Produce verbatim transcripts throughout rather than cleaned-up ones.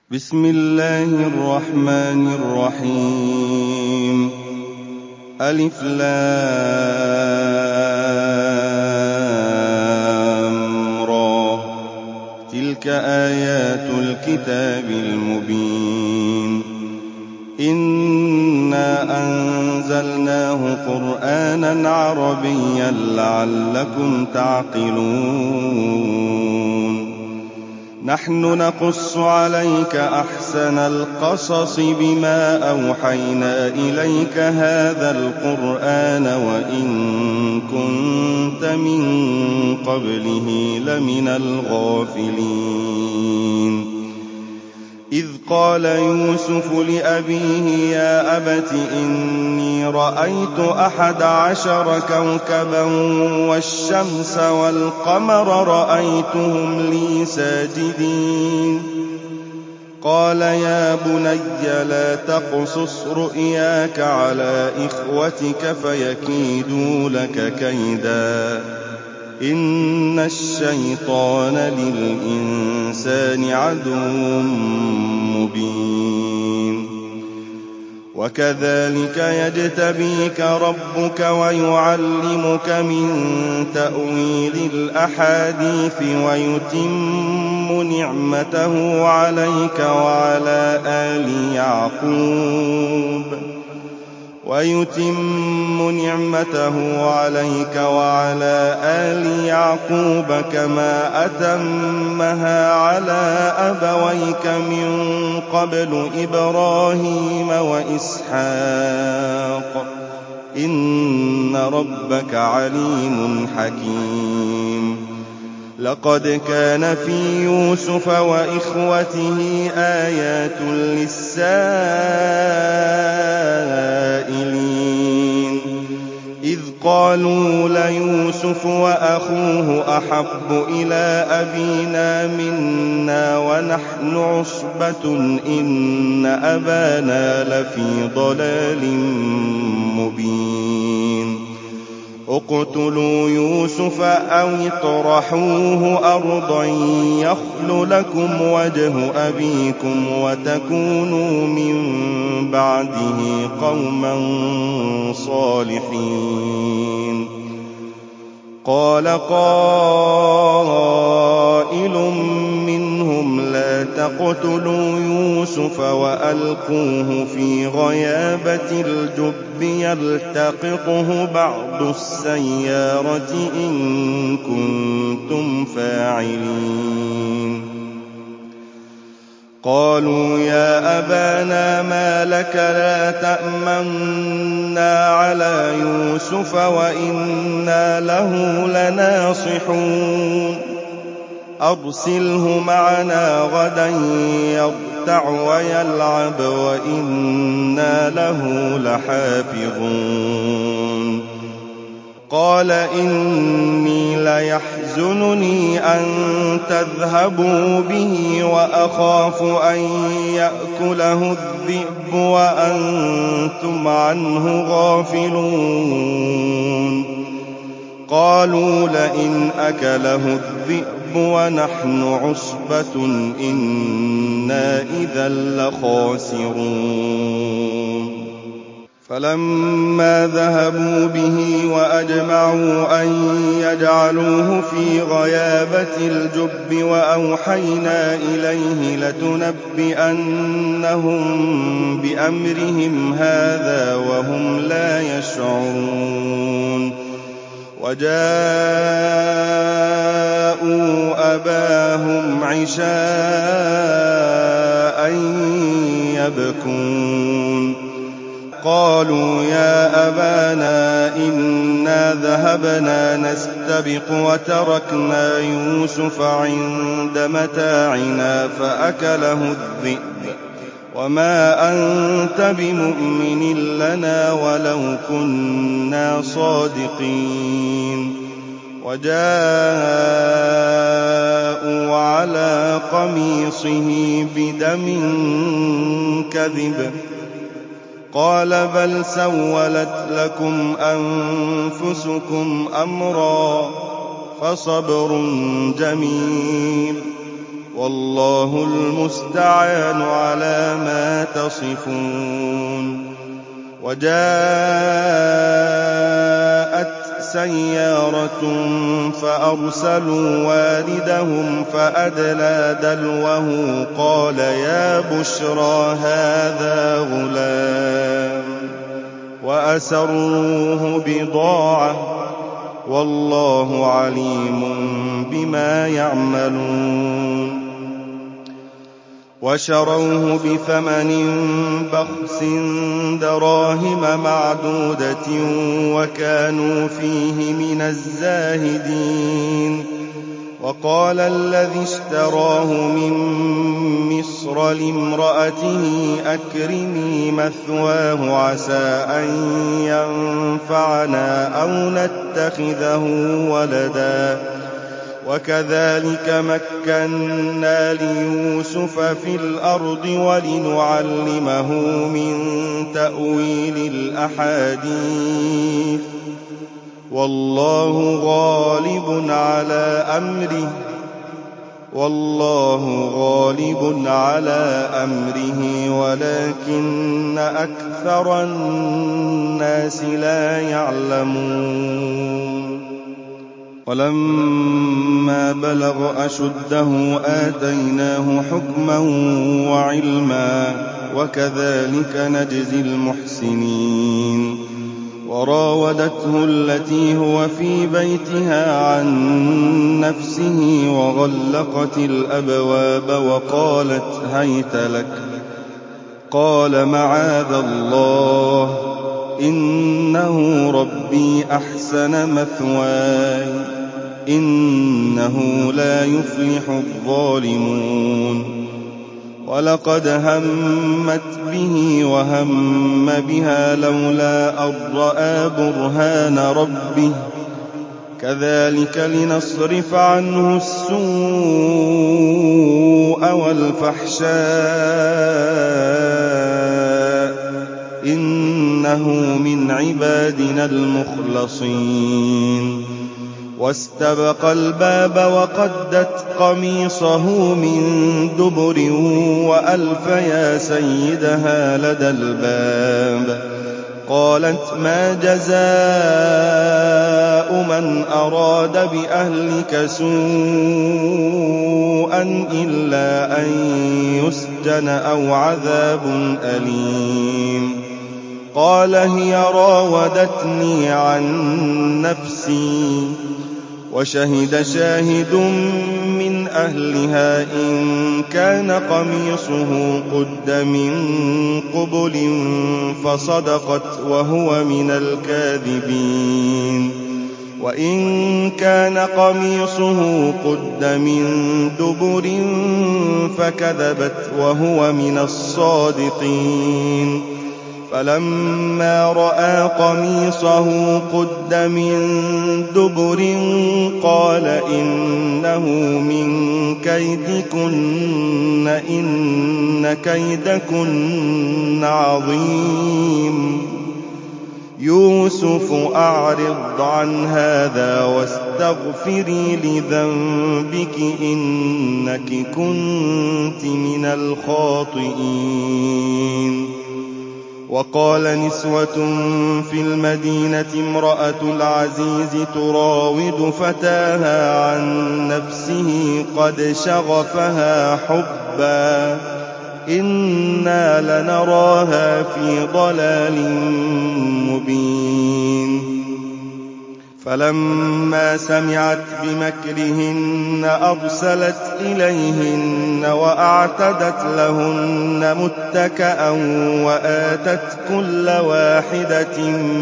بسم الله الرحمن الرحيم. ألف لام را. تلك آيات الكتاب المبين. إنا أنزلناه قرآنا عربيا لعلكم تعقلون. نحن نقص عليك أحسن القصص بما أوحينا إليك هذا القرآن وإن كنت من قبله لمن الغافلين. إذ قال يوسف لأبيه يا أبت إني رأيت أحد عشر كوكبا والشمس والقمر رأيتهم لي ساجدين. قال يا بني لا تقصص رؤياك على إخوتك فيكيدوا لك كيدا إن الشيطان للإنسان عدو مبين. وكذلك يجتبيك ربك ويعلمك من تأويل الأحاديث ويتم نعمته عليك وعلى آل يعقوب ويتم نعمته عليك وعلى آل يعقوب كما أتمها على أبويك من قبل إبراهيم وإسحاق إن ربك عليم حكيم. لقد كان في يوسف وإخوته آيات للسائلين إذ قالوا ليوسف وأخوه أحب إلى أبينا منا ونحن عصبة إن أبانا لفي ضلال مبين. اقتلوا يوسف أو اطرحوه أرضا يخل لكم وجه أبيكم وتكونوا من بعده قوما صالحين. قال قائل منهم لا تقتلوا يوسف وألقوه في غيابة الجب يلتقطه بعض السيارة إن كنتم فاعلين. قالوا يا أبانا ما لك لا تأمنا على يوسف وإنا له لناصحون. أرسله معنا غدا يرتع ويلعب وإنا له لحافظون. قال إني ليحزنني أن تذهبوا به وأخاف أن يأكله الذئب وأنتم عنه غافلون. قالوا لئن أكله الذئب ونحن عصبة إنا إذا لخاسرون. فلما ذهبوا به وأجمعوا أن يجعلوه في غيابة الجب وأوحينا إليه لتنبئنهم بأمرهم هذا وهم لا يشعرون. وجاءوا أباهم عشاء يبكون. قالوا يا أبانا إنا ذهبنا نستبق وتركنا يوسف عند متاعنا فأكله الذئب وما أنت بمؤمن لنا ولو كنا صادقين. وجاءوا على قميصه بدم كذب. قال بل سولت لكم أنفسكم أمرا فصبر جميل. والله المستعان على ما تصفون. وجاءت سيارة فأرسلوا واردهم فأدلى دلوه قال يا بشرى هذا غلام وأسروه بضاعة والله عليم بما يعملون. وشروه بثمن بخس دراهم معدودة وكانوا فيه من الزاهدين. وقال الذي اشتراه من مصر لامرأته أكرمي مثواه عسى أن ينفعنا أو نتخذه ولدا وكذلك مكنا ليوسف في الأرض ولنعلمه من تأويل الأحاديث والله غالب على أمره والله غالب على أمره ولكن أكثر الناس لا يعلمون. ولما بلغ أشده آتيناه حكما وعلما وكذلك نجزي المحسنين. وراودته التي هو في بيتها عن نفسه وغلقت الأبواب وقالت هيت لك قال معاذ الله إنه ربي أحسن مثواي إنه لا يفلح الظالمون. ولقد همت به وهم بها لولا أن رأى برهان ربه كذلك لنصرف عنه السوء والفحشاء إنه من عبادنا المخلصين. واستبق الباب وقدت قميصه من دبر وألف يا سيدها لدى الباب قالت ما جزاء من أراد بأهلك سوءا إلا أن يسجن أو عذاب أليم. قال هي راودتني عن نفسي وشهد شاهد من أهلها إن كان قميصه قد من قبل فصدقت وهو من الكاذبين وإن كان قميصه قد من دبر فكذبت وهو من الصادقين. فلما رأى قميصه قد من دبر قال إنه من كيدكن إن كيدكن عظيم. يوسف أعرض عن هذا واستغفري لذنبك إنك كنت من الخاطئين. وقال نسوة في المدينة امرأة العزيز تراود فتاها عن نفسه قد شغفها حبا إنا لنراها في ضلال مبين. فلما سمعت بمكرهن أرسلت إليهن وأعتدت لهن متكأ وآتت كل واحدة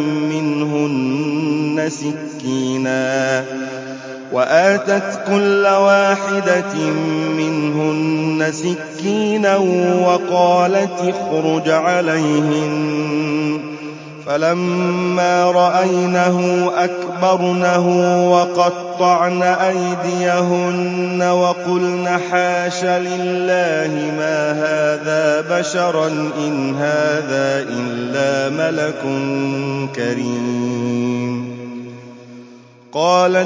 منهن سكينا وآتت كل واحدة منهن سكينا وقالت اخرج عليهن. فلما رأينه أكبرنه وقطعن أيديهن وقلن حاش لله ما هذا بشرا إن هذا إلا ملك كريم. قالت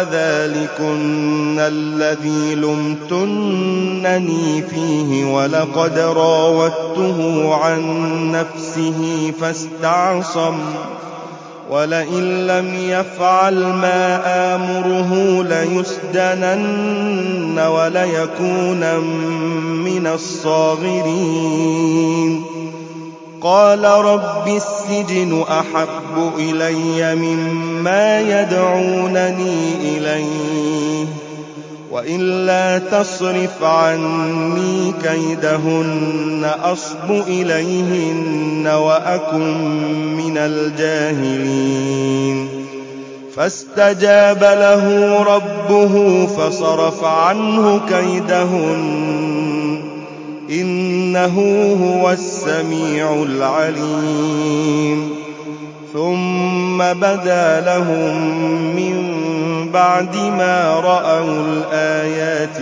فذلكن الذي لمتنني فيه ولقد راودته عن نفسه فاستعصم ولئن لم يفعل ما آمره ليسجنن وليكونن من الصاغرين قال رب السجن أحب إلي مما يدعونني إليه وإلا تصرف عني كيدهن أصب إليهن وأكن من الجاهلين فاستجاب له ربه فصرف عنه كيدهن إنه هو السميع العليم ثم بدا لهم من بعد ما رأوا الآيات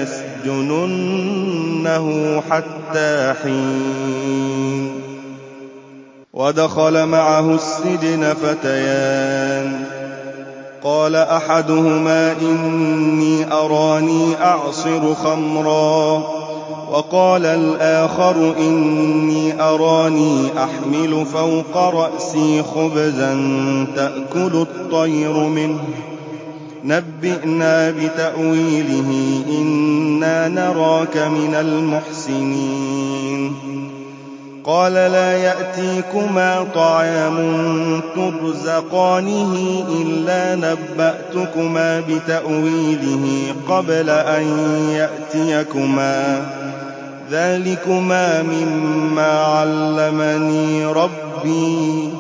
ليسجننه حتى حين ودخل معه السجن فتيان قال أحدهما إني أراني أعصر خمرا وقال الآخر إني أراني أحمل فوق رأسي خبزا تأكل الطير منه نبئنا بتأويله إنا نراك من المحسنين قال لا يأتيكما طعام ترزقانه إلا نبأتكما بتأويله قبل أن يأتيكما ذلكما مما علمني ربي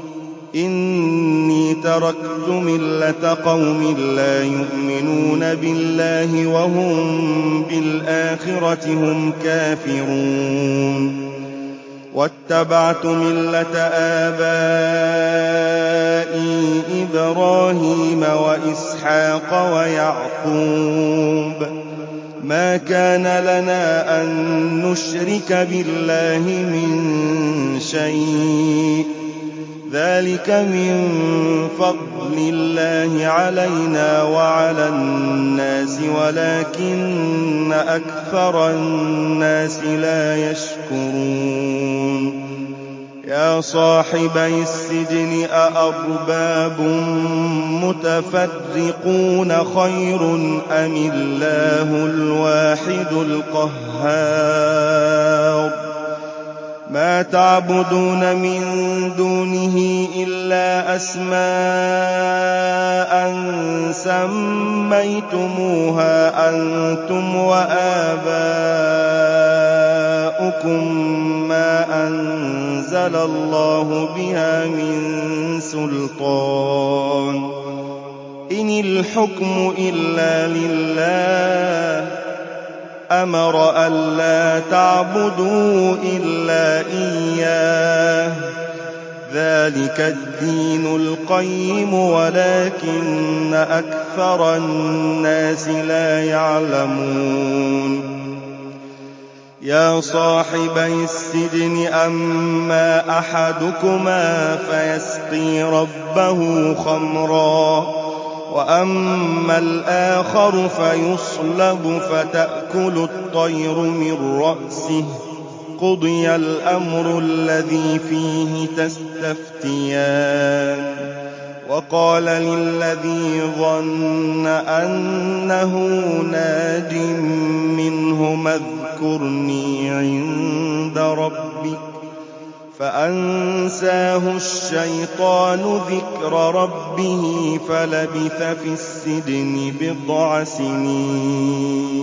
إني تركت ملة قوم لا يؤمنون بالله وهم بالآخرة هم كافرون واتبعت ملة آبائي إبراهيم وإسحاق ويعقوب ما كان لنا أن نشرك بالله من شيء ذلك من فضل الله علينا وعلى الناس ولكن أكثر الناس لا يشكرون يا صاحبي السجن أأرباب متفرقون خير أم الله الواحد القهار ما تعبدون من دونه إلا أسماء سميتموها أنتم وآباؤكم ما أنزل الله بها من سلطان إن الحكم إلا لله أمر ألا تعبدوا إلا إياه ذلك الدين القيم ولكن أكثر الناس لا يعلمون يا صاحبي السجن أما أحدكما فيسقي ربه خمرا وأما الآخر فيصلب فتأكل الطير من رأسه قضي الأمر الذي فيه تستفتيان وقال للذي ظن أنه ناج منهما اذكرني عند ربك فأنساه الشيطان ذكر ربه فلبث في السجن بضع سنين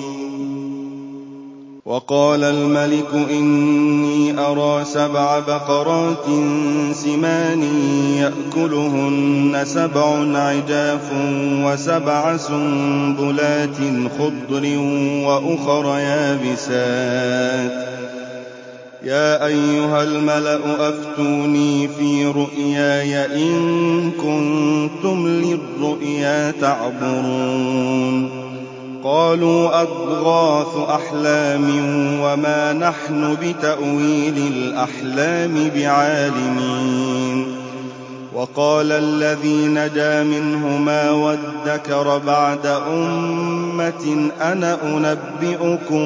وقال الملك إني أرى سبع بقرات سمان يأكلهن سبع عجاف وسبع سنبلات خضر وأخر يابسات يا أيها الملأ أفتوني في رؤياي إن كنتم للرؤيا تعبرون قالوا أضغاث أحلام وما نحن بتأويل الأحلام بعالمين وقال الذي نجا منهما وادكر بعد أمة أنا أنبئكم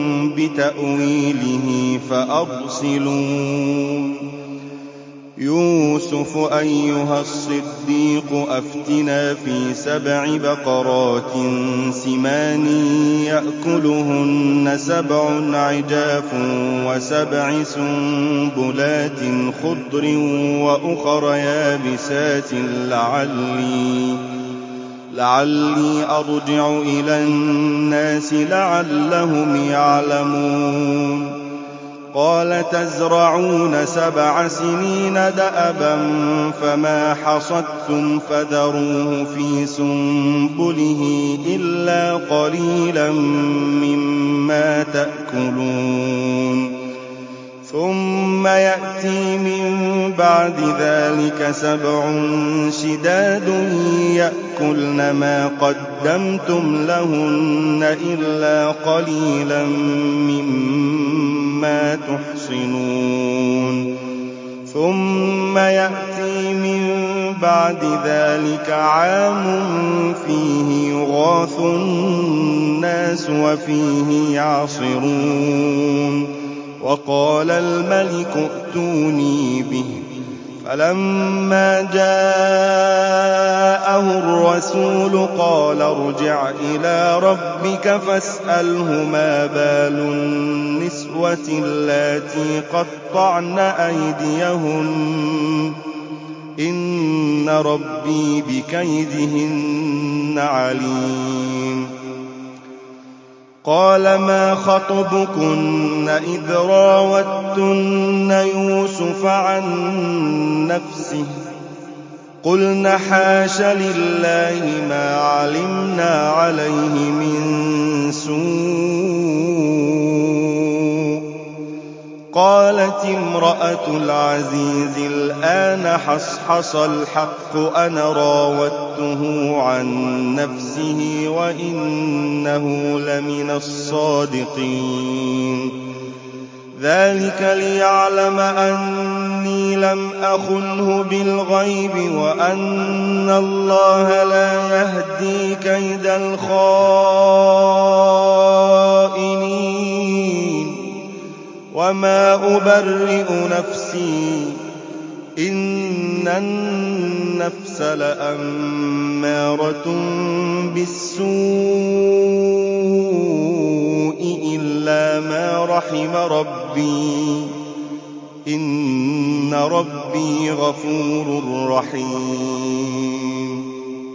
بتأويله فأرسلون يوسف أيها الصديق أفتنا في سبع بقرات سمان يأكلهن سبع عجاف وسبع سنبلات خضر وأخر يابسات لعلي, لعلي أرجع إلى الناس لعلهم يعلمون قال تزرعون سبع سنين دأبا فما حصدتم فذروه في سنبله إلا قليلا مما تأكلون ثم يأتي من بعد ذلك سبع شداد يأكلن ما قدمتم لهن إلا قليلا مما تحصنون ثم يأتي من بعد ذلك عام فيه يغاث الناس وفيه يعصرون وقال الملك ائتوني به فلما جاءه الرسول قال ارجع إلى ربك فاسأله ما بال النسوة اللاتي قطعن أيديهن إن ربي بكيدهن عليم قال ما خطبكن إذ راوتن يوسف عن نفسه قلن حاش لله ما علمنا عليه من سوء قالت امرأة العزيز الآن حصحص الحق أنا راودته عن نفسه وإنه لمن الصادقين ذلك ليعلم أني لم أخنه بالغيب وأن الله لا يهدي كيد الخائنين وما أبرئ نفسي إن النفس لأمارة بالسوء إلا ما رحم ربي إن ربي غفور رحيم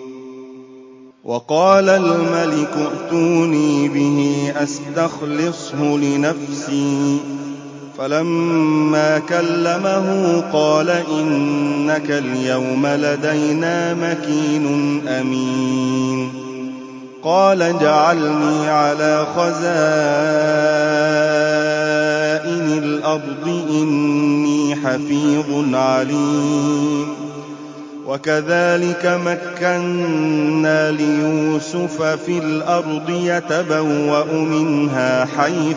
وقال الملك ائتوني به أستخلصه لنفسي فلما كلمه قال إنك اليوم لدينا مكين أمين قال اجعلني على خزائن الأرض إني حفيظ عليم وكذلك مكنا ليوسف في الأرض يتبوأ منها حيث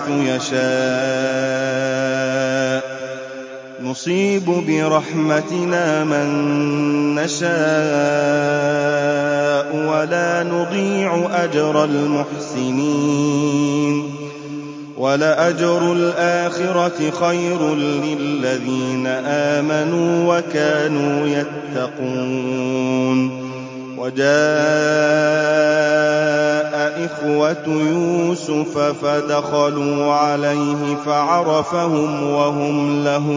يشاء نصيب برحمتنا من نشاء ولا نضيع أجر المحسنين ولأجر الآخرة خير للذين آمنوا وكانوا يتقون وجاء إخوة يوسف فدخلوا عليه فعرفهم وهم له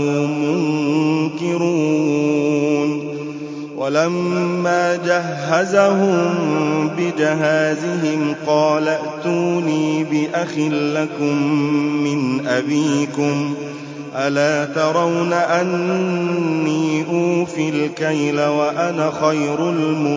منكرون ولما جهزهم بجهازهم قال ائتوني بأخ لكم من أبيكم ألا ترون أني أوفي الكيل وأنا خير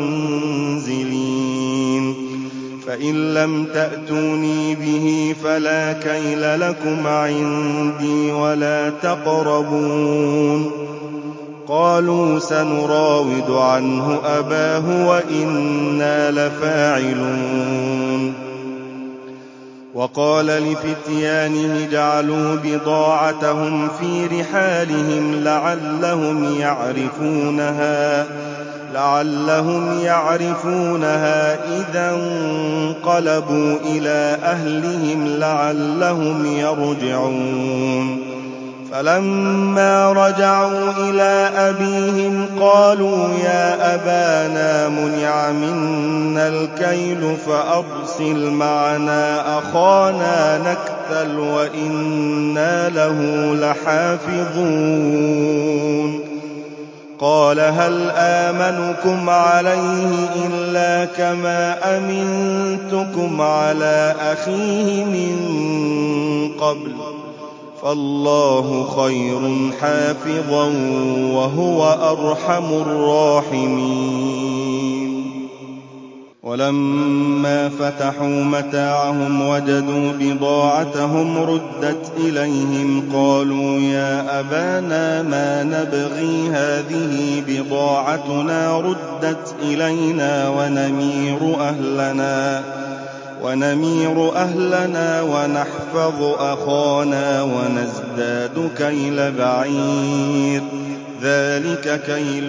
المنزلين فإن لم تأتوني به فلا كيل لكم عندي ولا تقربون قالوا سنراود عنه أباه وإنا لفاعلون وقال لفتيانه اجعلوا بضاعتهم في رحالهم لعلهم يعرفونها لعلهم يعرفونها إذا انقلبوا إلى أهلهم لعلهم يرجعون. فلما رجعوا إلى أبيهم قالوا يا أبانا منع منا الكيل فأرسل معنا أخانا نكتل وإنا له لحافظون. قال هل آمنكم عليه إلا كما أمنتكم على أخيه من قبل فالله خير حافظا وهو أرحم الراحمين. ولما فتحوا متاعهم وجدوا بضاعتهم ردت إليهم قالوا يا أبانا ما نبغي هذه بضاعتنا ردت إلينا ونمير أهلنا ونمير أهلنا ونحفظ أخانا ونزداد كيل بعير ذلك كيل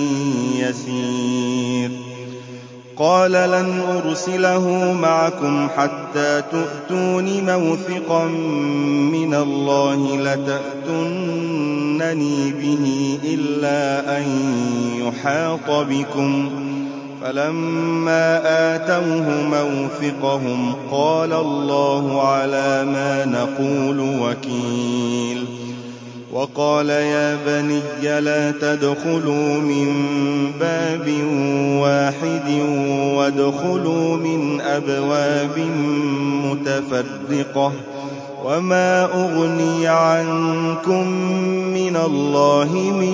يسير. قال لن أرسله معكم حتى تؤتون موثقا من الله لتأتونني به إلا أن يحاط بكم. فلما آتوه موثقهم قال الله على ما نقول وكيل. وقال يا بني لا تدخلوا من باب واحد وادخلوا من أبواب متفرقة وما أغني عنكم من الله من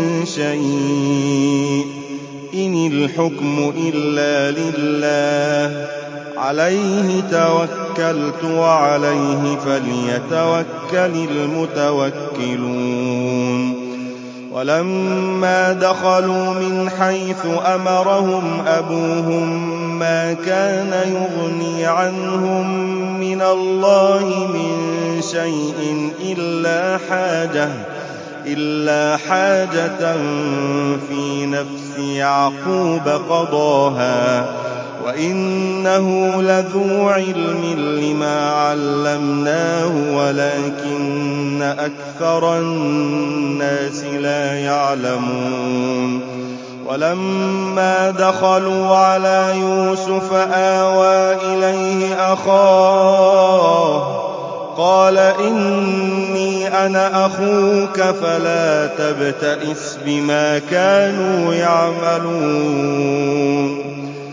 شيء إن الحكم إلا لله عليه توكلت وعليه فليتوكل المتوكلون. ولما دخلوا من حيث أمرهم أبوهم ما كان يغني عنهم من الله من شيء إلا حاجة إلا حاجة في نفس يعقوب قضاها وإنه لذو علم لما علمناه ولكن أكثر الناس لا يعلمون. ولما دخلوا على يوسف آوى إليه أخاه قال إني أنا أخوك فلا تبتئس بما كانوا يعملون.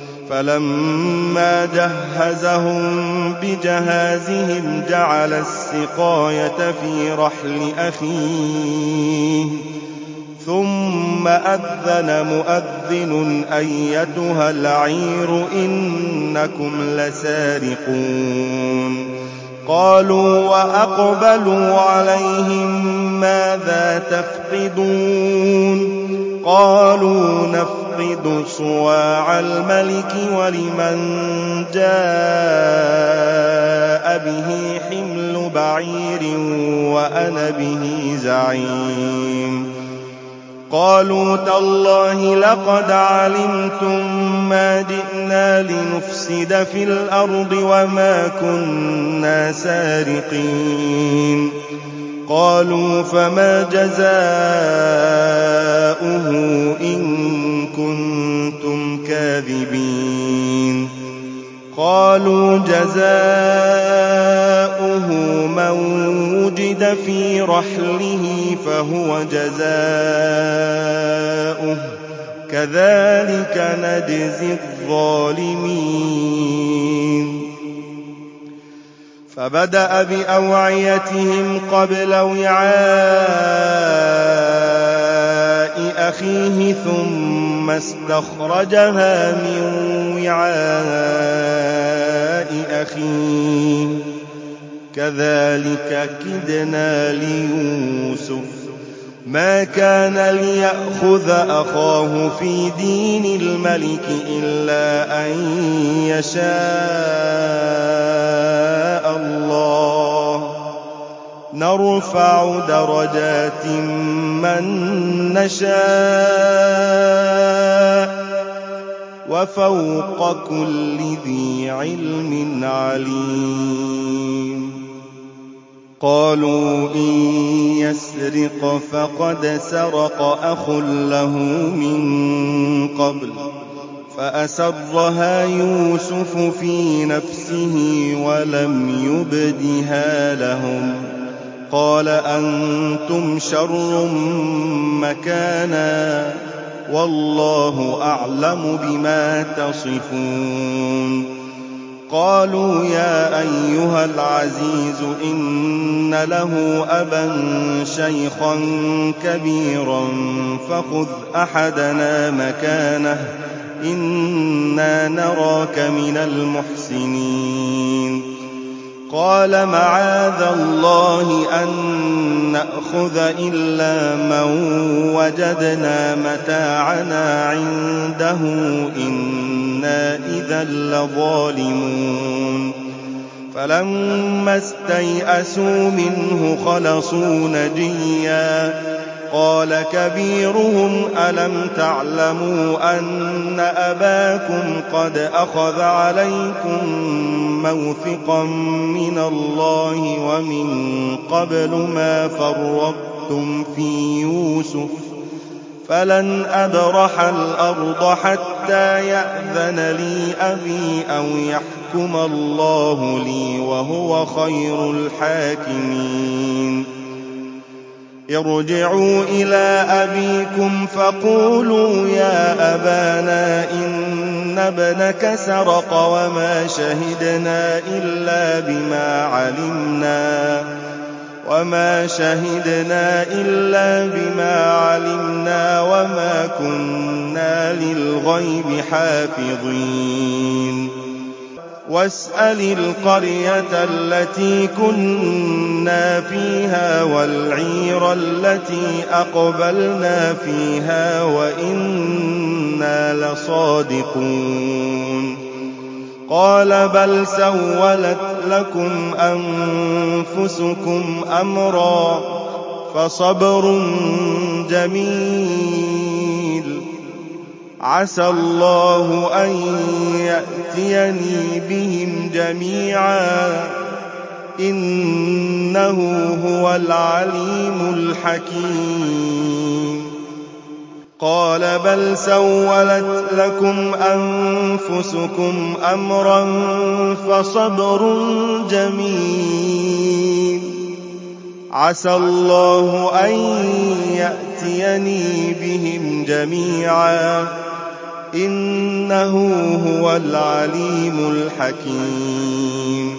فلما جهزهم بجهازهم جعل السقاية في رحل أخيه ثم أذن مؤذن أيتها العير إنكم لسارقون. قالوا وأقبلوا عليهم ماذا تفقدون قالوا نفقد صواع الملك ولمن جاء به حمل بعير وأنا به زعيم. قالوا تالله لقد علمتم ما جئنا لنفسد في الأرض وما كنا سارقين. قالوا فما جزاؤه إن كنتم كاذبين. قالوا جزاؤه من وجد في رحله فهو جزاؤه كذلك نجزي الظالمين. فبدأ بأوعيتهم قبل وعاء أخيه ثم استخرجها من وعاء أخيه كذلك كدنا ليوسف ما كان ليأخذ أخاه في دين الملك إلا أن يشاء الله نرفع درجات من نشاء وفوق كل ذي علم عليم. قالوا إن يسرق فقد سرق أخ له من قبل فأسرها يوسف في نفسه ولم يبدها لهم قال أنتم شر مكانا والله أعلم بما تصفون. قالوا يا أيها العزيز إن له أبا شيخا كبيرا فخذ أحدنا مكانه إنا نراك من المحسنين. قال معاذ الله أن نأخذ إلا من وجدنا متاعنا عنده إنا إذا لظالمون. فلما استيئسوا منه خلصوا نجيا قال كبيرهم ألم تعلموا أن أباكم قد أخذ عليكم موثقا من الله ومن قبل ما فرطتم في يوسف فلن أبرح الأرض حتى يأذن لي أبي أو يحكم الله لي وهو خير الحاكمين. ارجعوا إلى أبيكم فقولوا يا أبانا إن ابنك سرق وما شهدنا إلا بما علمنا وما شهدنا إلا بما علمنا وما كنا للغيب حافظين. واسأل القرية التي كنا فيها والعير التي أقبلنا فيها وإنا لصادقون. قال بل سولت لكم أنفسكم أمرا فصبر جميل عسى الله أن يأتيني بهم جميعا إنه هو العليم الحكيم. قال بل سولت لكم أنفسكم أمرا فصبر جميل عسى الله أن يأتيني بهم جميعا إنه هو العليم الحكيم.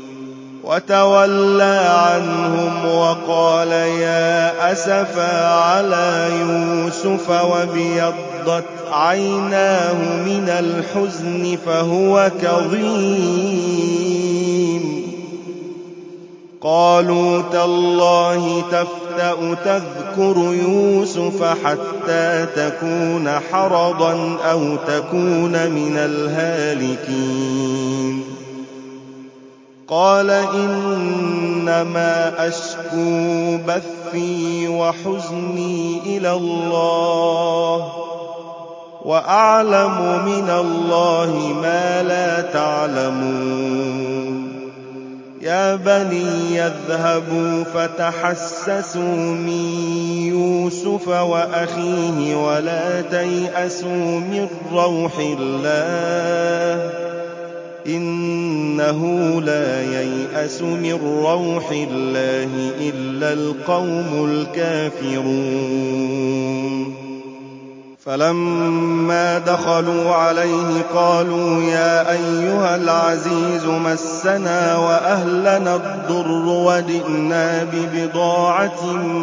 وتولى عنهم وقال يا أسفا على يوسف وابيضت عيناه من الحزن فهو كظيم. قالوا تالله تفتأ تذكر يوسف حتى تكون حرضا أو تكون من الهالكين. قال إنما أشكو بثي وحزني إلى الله وأعلم من الله ما لا تعلمون. يا بني اذهبوا فتحسسوا من يوسف وأخيه ولا تيأسوا من روح الله إنه لا ييأس من روح الله إلا القوم الكافرون. فلما دخلوا عليه قالوا يا أيها العزيز مسنا وأهلنا الضر وجئنا ببضاعة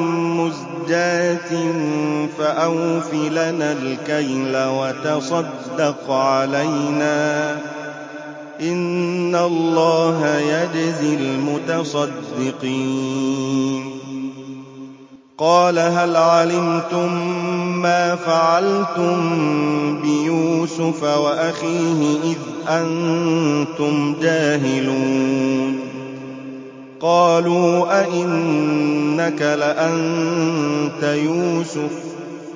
مزجاة فأوف لنا الكيل وتصدق علينا إن الله يجزي المتصدقين. قال هل علمتم ما فعلتم بيوسف وأخيه إذ أنتم جاهلون قالوا أئنك لأنت يوسف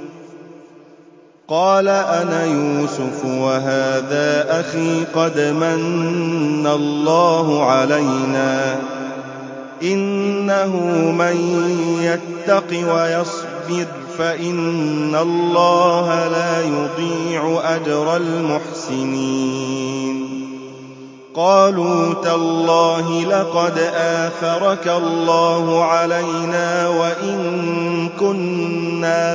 قال أنا يوسف وهذا أخي قد من الله علينا إنه من يتق ويصبر فإن الله لا يضيع أجر المحسنين قالوا تالله لقد آثرك الله علينا وإن كنا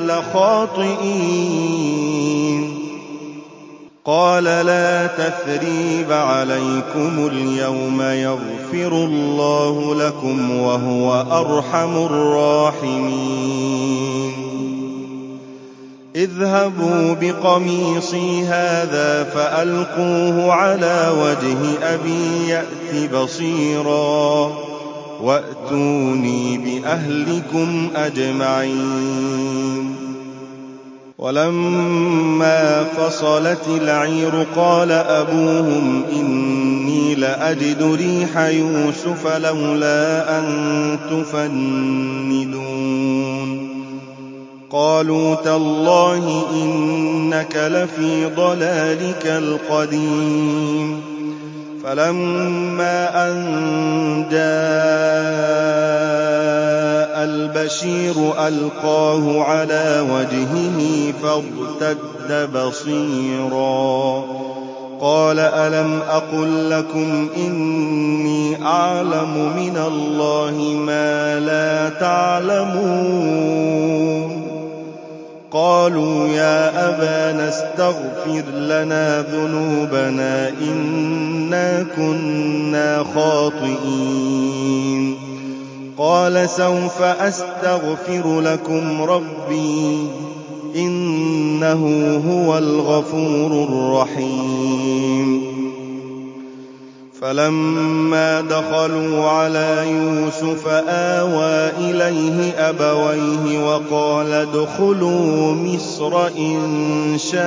لخاطئين قال لا تثريب عليكم اليوم يغفر الله لكم وهو أرحم الراحمين اذهبوا بقميصي هذا فألقوه على وجه أبي يأت بصيرا وأتوني بأهلكم أجمعين ولما فصلت العير قال أبوهم إني لأجد ريح يوسف لولا أن تفندون قالوا تالله إنك لفي ضلالك القديم فلما أن جاء البشير ألقاه على وجهه فارتد بصيرا قال ألم أقل لكم إني أعلم من الله ما لا تعلمون قالوا يا أبانا استغفر لنا ذنوبنا إنا كنا خاطئين قال سوف أستغفر لكم ربي إنه هو الغفور الرحيم فلما دخلوا على يوسف آوى إليه أبويه وقال ادخلوا مصر إن شاء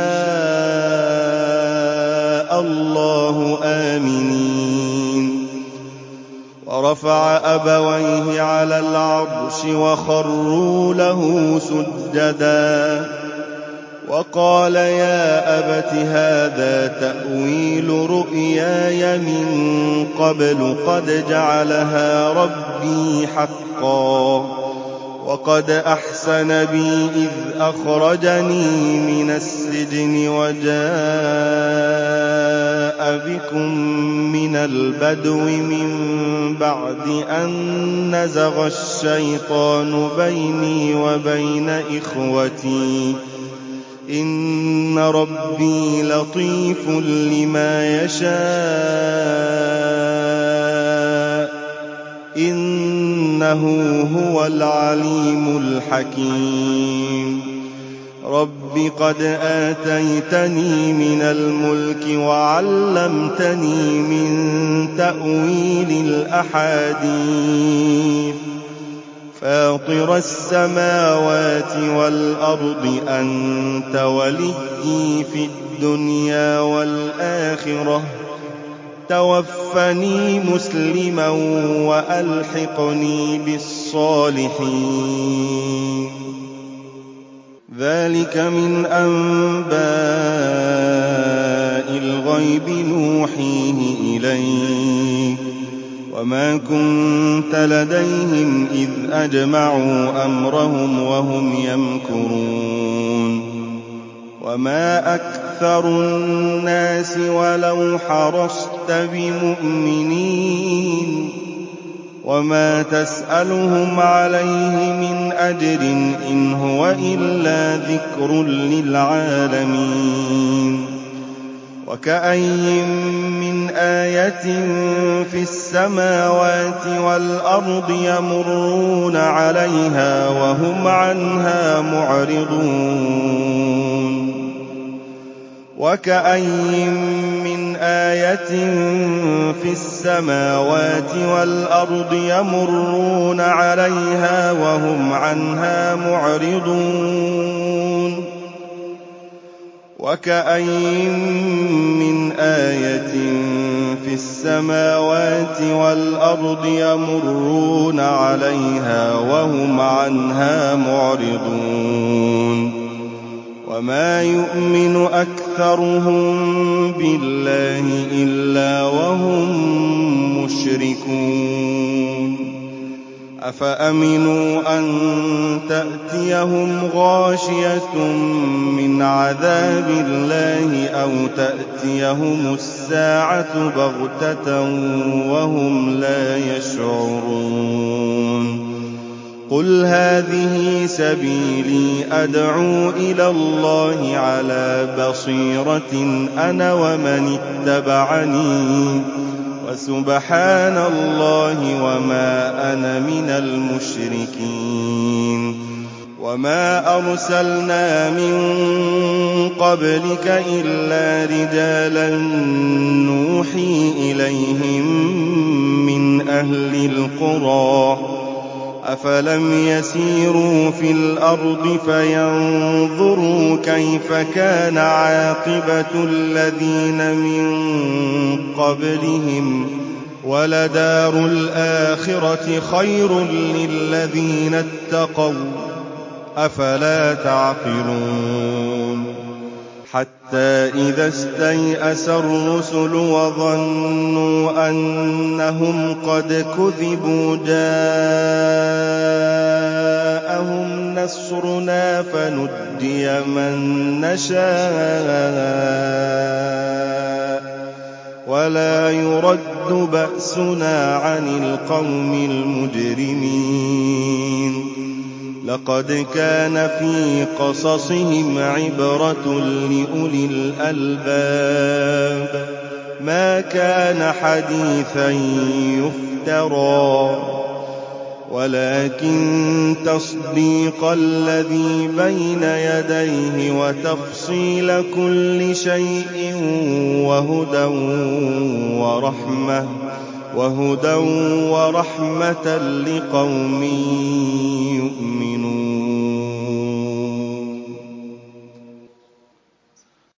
الله آمنين ورفع أبويه على العرش وخروا له سجدا وقال يا أبت هذا تأويل رؤياي من قبل قد جعلها ربي حقا وقد أحسن بي إذ أخرجني من السجن وجاء بكم من البدو من بعد أن نزغ الشيطان بيني وبين إخوتي إن ربي لطيف لما يشاء إنه هو العليم الحكيم رب قد آتيتني من الملك وعلمتني من تأويل الأحاديث فاطر السماوات والأرض أنت وليي في الدنيا والآخرة توفني مسلما وألحقني بالصالحين ذلك من أنباء الغيب نوحيه إليك وما كنت لديهم إذ أجمعوا أمرهم وهم يمكرون وما أكثر الناس ولو حرصت بمؤمنين وما تسألهم عليه من أجر إن هو إلا ذكر للعالمين وكأي من آية في السماوات والأرض يمرون عليها وهم عنها معرضون وكأي من آيَةٍ فِي السَّمَاوَاتِ وَالْأَرْضِ يَمُرُّونَ عَلَيْهَا وَهُمْ عَنْهَا مُعْرِضُونَ وَكَأَيِّن مِّنْ آيَةٍ فِي السَّمَاوَاتِ وَالْأَرْضِ يَمُرُّونَ عَلَيْهَا وَهُمْ عَنْهَا مُعْرِضُونَ وَمَا يُؤْمِنُ أَكْثَرُهُم بِاللَّهِ إِلَّا وَهُم مُّشْرِكُونَ أَفَأَمِنُوا أَن تَأْتِيَهُمْ غَاشِيَةٌ مِّنْ عَذَابِ اللَّهِ أَوْ تَأْتِيَهُمُ السَّاعَةُ بَغْتَةً وَهُمْ لَا يَشْعُرُونَ قُلْ هَٰذِهِ سَبِيلِي أَدْعُو إِلَى اللَّهِ عَلَىٰ بَصِيرَةٍ أَنَا وَمَنِ اتَّبَعَنِي وَسُبْحَانَ اللَّهِ وَمَا أَنَا مِنَ الْمُشْرِكِينَ وَمَا أَرْسَلْنَا مِن قَبْلِكَ إِلَّا رِجَالًا نُّوحِي إِلَيْهِم مِّنْ أَهْلِ الْقُرَىٰ أَفَلَمْ يَسِيرُوا فِي الْأَرْضِ فَيَنظُرُوا كَيْفَ كَانَ عَاقِبَةُ الَّذِينَ مِن قَبْلِهِمْ ۚ وَلَدَارُ الْآخِرَةِ خَيْرٌ لِّلَّذِينَ اتَّقَوْا ۗ أَفَلَا تَعْقِلُونَ حَتَّىٰ إِذَا اسْتَيْأَسَ الرُّسُلُ وَظَنُّوا أَنَّهُمْ قَدْ كُذِبُوا جَاءَهُمْ نَصْرُنَا فَنُجِّيَ مَن نَّشَاءُ وَلَا يُرَدُّ بَأْسُنَا عَنِ الْقَوْمِ الْمُجْرِمِينَ لَقَدْ كَانَ فِي قَصَصِهِمْ عِبْرَةٌ لِّأُولِي الْأَلْبَابِ مَا كَانَ حَدِيثًا يُفْتَرَىٰ وَلَٰكِن تَصْدِيقَ الَّذِي بَيْنَ يَدَيْهِ وَتَفْصِيلَ كُلِّ شَيْءٍ وَهُدًى وَرَحْمَةً وَهُدًى وَرَحْمَةً لِّقَوْمٍ